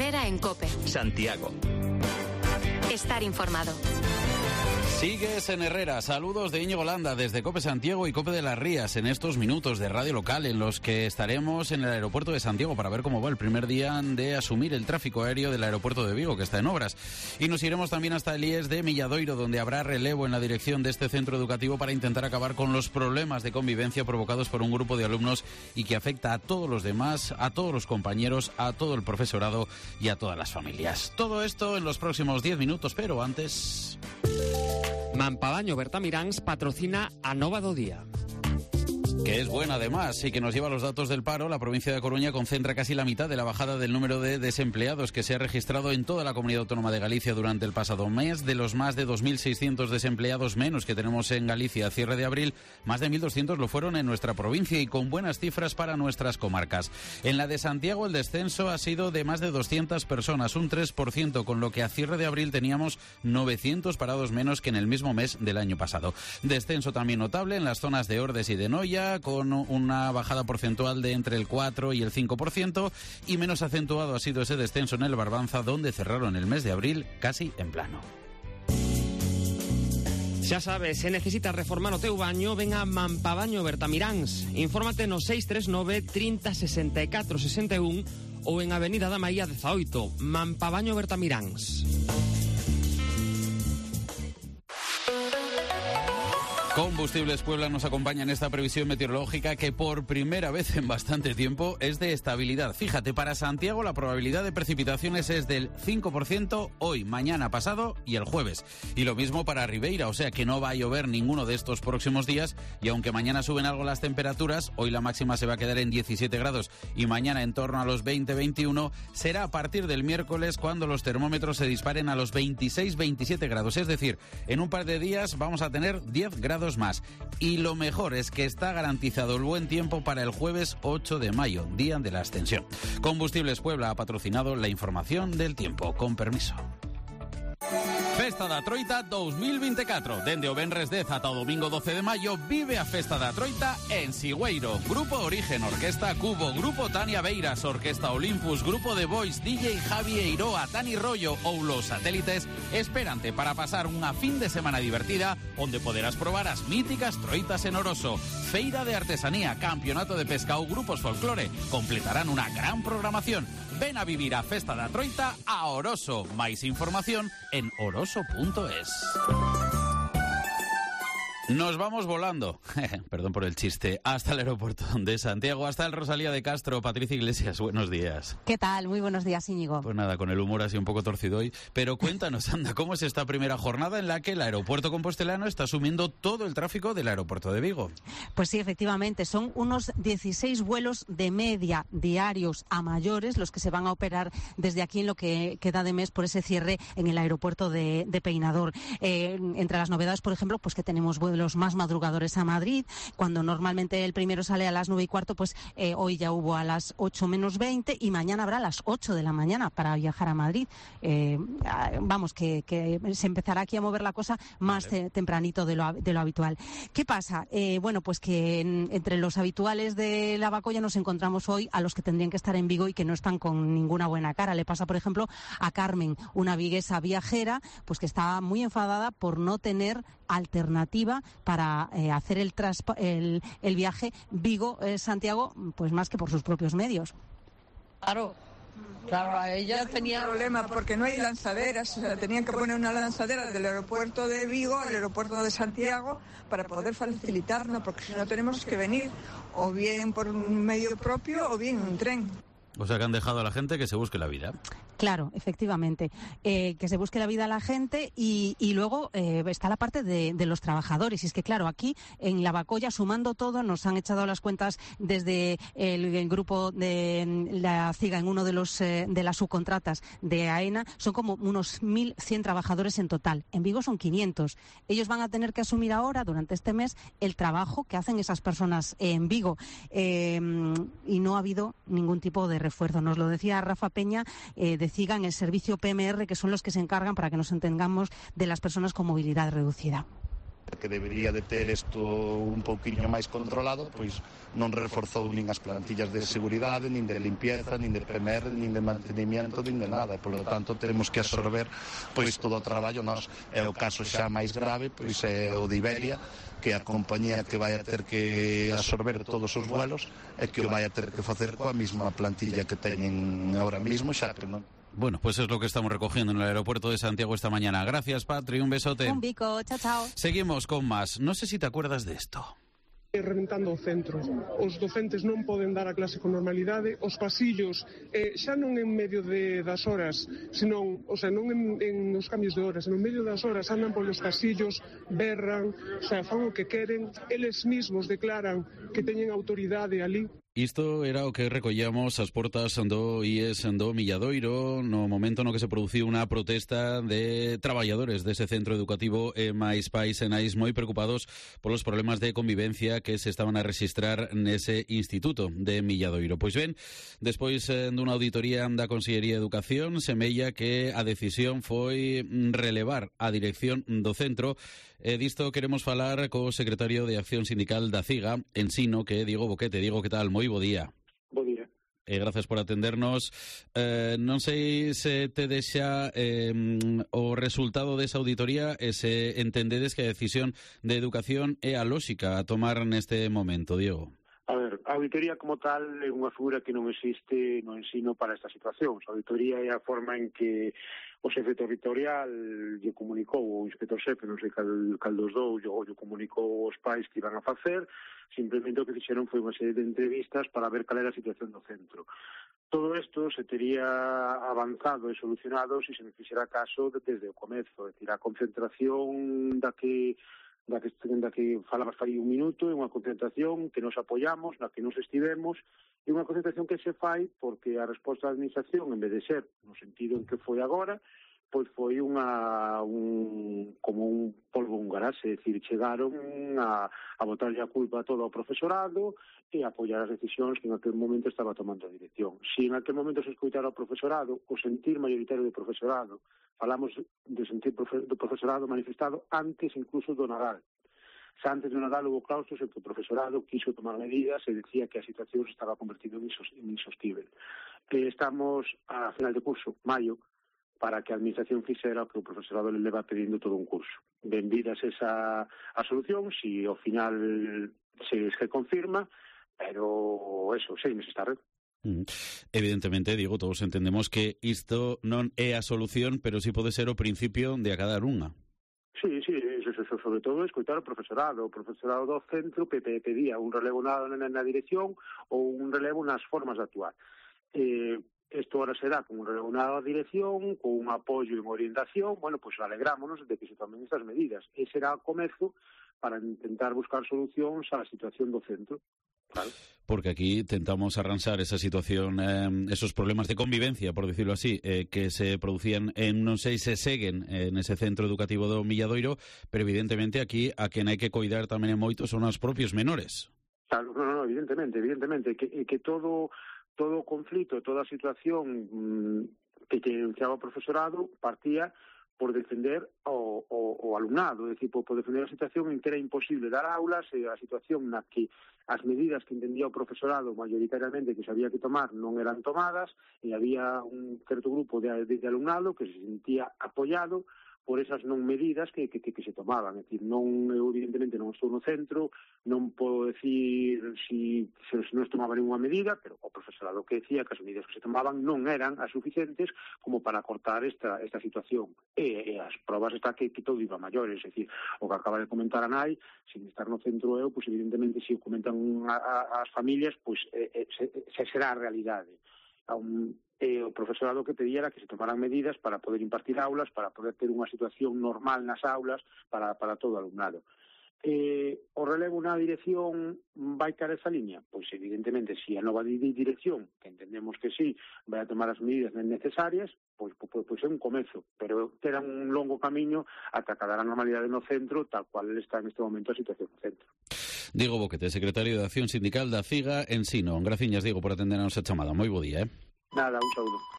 Herrera en COPE. Santiago. Estar informado. Sigues en Herrera. Saludos de Íñigo Landa desde COPE Santiago y COPE de las Rías en estos minutos de radio local en los que estaremos en el aeropuerto de Santiago para ver cómo va el primer día de asumir el tráfico aéreo del aeropuerto de Vigo, que está en obras. Y nos iremos también hasta el IES de Milladoiro, donde habrá relevo en la dirección de este centro educativo para intentar acabar con los problemas de convivencia provocados por un grupo de alumnos y que afecta a todos los demás, a todos los compañeros, a todo el profesorado y a todas las familias. Todo esto en los próximos 10 minutos, pero antes... Mampavaño Bertamiráns patrocina a Nova do Día. Que es buena además y que nos lleva a los datos del paro. La provincia de A Coruña concentra casi la mitad de la bajada del número de desempleados que se ha registrado en toda la comunidad autónoma de Galicia durante el pasado mes. De los más de 2.600 desempleados menos que tenemos en Galicia a cierre de abril, más de 1.200 lo fueron en nuestra provincia y con buenas cifras para nuestras comarcas. En la de Santiago el descenso ha sido de más de 200 personas, un 3%, con lo que a cierre de abril teníamos 900 parados menos que en el mismo mes del año pasado. Descenso también notable en las zonas de Ordes y de Noia, con una bajada porcentual de entre el 4 y el 5%, y menos acentuado ha sido ese descenso en el Barbanza, donde cerraron el mes de abril casi en plano. Xa sabes, se necesitas reformar o teu baño, ven a Mampavaño Bertamiráns. Infórmate no 639 30 64 61 ou en Avenida da Maía 18, Mampavaño Bertamiráns. Combustibles Puebla nos acompaña en esta previsión meteorológica que por primera vez en bastante tiempo es de estabilidad. Fíjate, para Santiago la probabilidad de precipitaciones es del 5% hoy, mañana, pasado y el jueves. Y lo mismo para Ribeira, o sea que no va a llover ninguno de estos próximos días, y aunque mañana suben algo las temperaturas, hoy la máxima se va a quedar en 17 grados y mañana en torno a los 20-21, será a partir del miércoles cuando los termómetros se disparen a los 26-27 grados. Es decir, en un par de días vamos a tener 10 grados más. Y lo mejor es que está garantizado el buen tiempo para el jueves 8 de mayo, día de la Ascensión. Combustibles Puebla ha patrocinado la información del tiempo. Con permiso. Festa da Troita 2024. Dende o venres 10 ata o domingo 12 de maio, vive a Festa da Troita en Sigüeiro. Grupo Origen, Orquesta Cubo, Grupo Tania Beiras, Orquesta Olympus, Grupo The Voice, DJ Javi Eiroa, Tani Rollo ou Los Satélites esperante para pasar unha fin de semana divertida onde poderás probar as míticas troitas en Oroso. Feira de artesanía, campeonato de pesca ou grupos folclore completarán unha gran programación. Ven a vivir a Festa da Troita a Oroso. Máis información en oroso.es. Nos vamos volando, perdón por el chiste, hasta el aeropuerto de Santiago, hasta el Rosalía de Castro. Patricia Iglesias, buenos días. ¿Qué tal? Muy buenos días, Íñigo. Pues nada, con el humor así un poco torcido hoy, pero cuéntanos, anda, ¿cómo es esta primera jornada en la que el aeropuerto compostelano está asumiendo todo el tráfico del aeropuerto de Vigo? Pues sí, efectivamente, son unos 16 vuelos de media diarios a mayores los que se van a operar desde aquí en lo que queda de mes por ese cierre en el aeropuerto de Peinador. Entre las novedades, por ejemplo, pues que tenemos vuelos más madrugadores a Madrid. Cuando normalmente el primero sale a las 9:15, pues hoy ya hubo a las 8 menos 20 y mañana habrá a las 8 de la mañana para viajar a Madrid. Vamos, que se empezará aquí a mover la cosa más tempranito de lo habitual. ¿Qué pasa? Bueno, pues que entre los habituales de la Bacolla nos encontramos hoy a los que tendrían que estar en Vigo y que no están con ninguna buena cara. Le pasa, por ejemplo, a Carmen, una viguesa viajera, pues que está muy enfadada por no tener alternativa para hacer el viaje Vigo-Santiago, pues más que por sus propios medios. Claro, ella tenía problemas porque no hay lanzaderas, o sea, tenían que poner una lanzadera del aeropuerto de Vigo al aeropuerto de Santiago para poder facilitarnos, porque si no tenemos que venir o bien por un medio propio o bien en tren. O sea que han dejado a la gente que se busque la vida. Claro, efectivamente, que se busque la vida a la gente y luego está la parte de los trabajadores. Y es que, claro, aquí en la Bacolla, sumando todo, nos han echado las cuentas desde el grupo de la CIGA en uno de las subcontratas de AENA, son como unos 1.100 trabajadores en total. En Vigo son 500. Ellos van a tener que asumir ahora, durante este mes, el trabajo que hacen esas personas en Vigo. Y no ha habido ningún tipo de refuerzo. Nos lo decía Rafa Peña, de CIGA, en el servicio PMR, que son los que se encargan, para que nos entendamos, de las personas con movilidad reducida. que debería de ter isto un pouquiño máis controlado, pois non reforzou nin as plantillas de seguridade, nin de limpieza, nin de primer, nin de mantenimiento, nin de nada, e polo tanto teremos que absorber pois todo o traballo nós. É o caso xa máis grave, pois é o de Iberia, que é a compañía que vai a ter que absorber todos os vuelos e que o vai a ter que facer coa mesma plantilla que teñen ahora mismo, xa que non. Bueno, pues es lo que estamos recogiendo en el aeropuerto de Santiago esta mañana. Gracias, Patri, un besote. Un bico, chao, chao. Seguimos con más. No sé si te acuerdas de esto. Reventando o centro. Os docentes non poden dar a clase con normalidade, os pasillos, xa non en medio das horas, senón, o sea, non en os cambios de horas, senón en medio das horas andan polos pasillos, berran, o sea, fan o que queren, eles mismos declaran que teñen autoridade ali. Isto era o que recollamos as portas do IES do Milladoiro no momento no que se produciu unha protesta de traballadores dese centro educativo e máis pais e nais moi preocupados polos problemas de convivencia que se estaban a registrar nese instituto de Milladoiro. Pois ben, despois dunha auditoría da Consellería de Educación, semella que a decisión foi relevar a dirección do centro. Disto queremos falar co secretario de Acción Sindical da CIGA, Ensino, que é Diego Boquete. Diego, que tal? Moi bo día. Bo día. Gracias por atendernos. Non sei se te deixa o resultado desa auditoría e se entendedes que a decisión de educación é a lóxica a tomar neste momento, Diego. A ver, a auditoría como tal é unha figura que non existe no ensino para esta situación. A auditoría é a forma en que o xefe territorial lle comunicou, o inspector xefe, non sei cal dos dous, lle comunicou os pais que iban a facer. Simplemente o que fixeron foi unha serie de entrevistas para ver cal era a situación do centro. Todo isto se tería avanzado e solucionado se se me fixera caso desde o comezo, é dicir, a concentración da que falabas fai un minuto, é unha concentración que nos apoiamos, na que nos estivemos, e unha concentración que se fai porque a resposta da administración, en vez de ser no sentido en que foi agora, pois foi como un polvo un garase, é dicir, chegaron a botarlle a culpa todo ao profesorado e a apoiar as decisións que en aquel momento estaba tomando a dirección. Si en aquel momento se escoitara ao profesorado, o sentir mayoritario do profesorado, falamos de sentir do profesorado manifestado antes incluso do Nadal. Xa antes do Nadal houve claustros en que o profesorado quiso tomar medidas e decía que a situación se estaba convertindo en insostível. Estamos a final de curso, maio, para que a administración fixera o que o profesorado le leva pedindo todo un curso. Benvidas esa a solución, si ao final se confirma, pero eso, 6 meses tarde. Evidentemente, Diego, todos entendemos que isto non é a solución, pero sí pode ser o principio de acadar unha. Sí, eso, sobre todo escoitar o profesorado do centro que pedía un relevo na dirección ou un relevo nas formas de actuar. Isto ahora será con un relevo na dirección, con un apoio en orientación, bueno, pois alegrámonos de que se tomen estas medidas. E será o comezo para intentar buscar solucións á situación do centro. Claro. Porque aquí tentamos arranxar esa situación, esos problemas de convivencia, por decirlo así, que se producían non sei se seguen nese centro educativo do Milladoiro, pero evidentemente aquí a quen hai que coidar tamén en moito son os propios menores. Claro, no, evidentemente, que todo o conflito, toda a situación que denunciaba o profesorado partía por defender o alumnado, é dicir, por defender a situación en que era imposible dar aulas, e a situación na que as medidas que entendía o profesorado maioritariamente que se había que tomar non eran tomadas, e había un certo grupo de alumnado que se sentía apoiado por esas non medidas que se tomaban. É dicir, eu evidentemente non estou no centro, non podo decir se non se tomaba ninguna medida, pero o profesorado que decía que as medidas que se tomaban non eran as suficientes como para cortar esta situación. E as probas está que todo iba a maiores, é dicir, o que acaba de comentar a nai, sin estar no centro pois evidentemente se o comentan as familias, pois se será a realidade. O profesorado que pedía era que se tomaran medidas para poder impartir aulas, para poder ter unha situación normal nas aulas para todo o alumnado. O relevo na dirección vai caer esa liña? Pois evidentemente, se a nova dirección, que entendemos que sí, vai a tomar as medidas necesarias, pois é un comezo, pero terá un longo camiño ata cadar a normalidade no centro, tal cual está neste momento a situación no centro. Diego Boquete, secretario de Acción Sindical da CIGA Ensino. Graciñas, Diego, por atender a nosa chamada. Moi bo día, Nada, un saúdo.